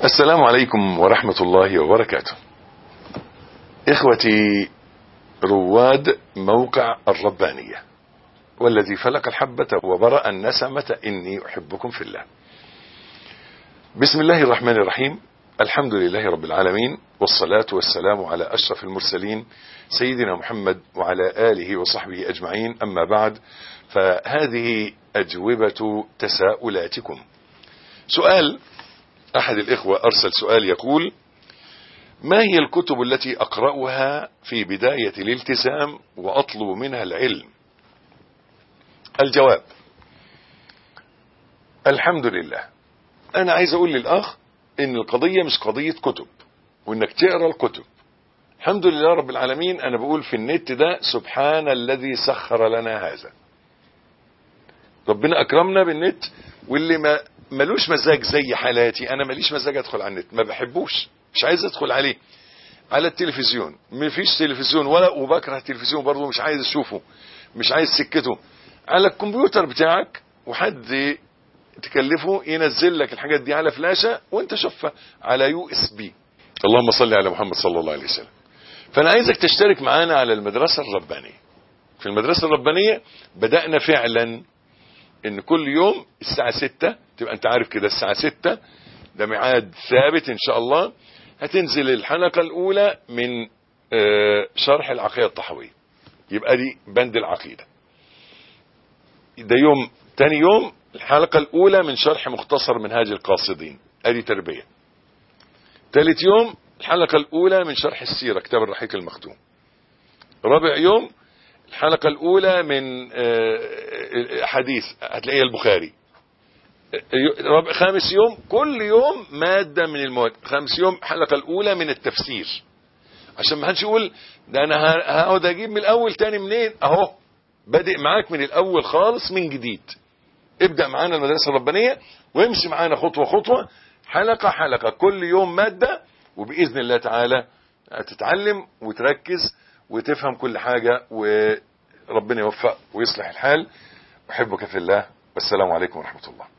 السلام عليكم ورحمة الله وبركاته. إخوتي رواد موقع الربانية، والذي فلق الحبة وبرأ النسمة، إني أحبكم في الله. بسم الله الرحمن الرحيم. الحمد لله رب العالمين، والصلاة والسلام على أشرف المرسلين سيدنا محمد وعلى آله وصحبه أجمعين. أما بعد، فهذه أجوبة تساؤلاتكم. سؤال أحد الإخوة أرسل سؤال يقول: ما هي الكتب التي أقرأها في بداية الالتزام وأطلب منها العلم؟ الجواب: الحمد لله. أنا عايز أقول للأخ إن القضية مش قضية كتب وإنك تقرأ الكتب. الحمد لله رب العالمين. أنا بقول في النت ده: سبحان الذي سخر لنا هذا. ربنا أكرمنا بالنت، واللي ملوش مزاج زي حالاتي، أنا ماليش مزاج أدخل على النت، ما بحبوش، مش عايز أدخل عليه. على التلفزيون مفيش تلفزيون، وبكره التلفزيون برضه، مش عايز أشوفه، مش عايز سكته. على الكمبيوتر بتاعك وحد تكلفه ينزل لك الحاجات دي على فلاشة وانت شوفها على USB. اللهم صل على محمد صلى الله عليه وسلم. فأنا عايزك تشترك معانا على المدرسة الربانية. في المدرسة الربانية بدأنا فعلا ان كل يوم الساعة 6 تبقى انت عارف كده، الساعة 6 ده ميعاد ثابت ان شاء الله. هتنزل الحلقة الاولى من شرح العقيدة الطحاوية، يبقى دي بند العقيدة. ده يوم تاني يوم الحلقة الاولى من شرح مختصر منهاج القاصدين، ادي تربية. ثالث يوم الحلقة الاولى من شرح السيرة، كتاب الرحيق المختوم. رابع يوم الحلقة الأولى من حديث هتلاقيها البخاري. خامس يوم كل يوم مادة من المواد. خامس يوم الحلقة الأولى من التفسير، عشان ما حدش يقول ده أنا هقعد أجيب من الأول تاني منين. أهو بادئ معاك من الأول خالص من جديد. ابدأ معانا المدرسة الربانية وامشي معانا خطوة خطوة، حلقة حلقة، كل يوم مادة، وبإذن الله تعالى هتتعلم وتركز وتفهم كل حاجة، وربنا يوفق ويصلح الحال. أحبك في الله، والسلام عليكم ورحمة الله.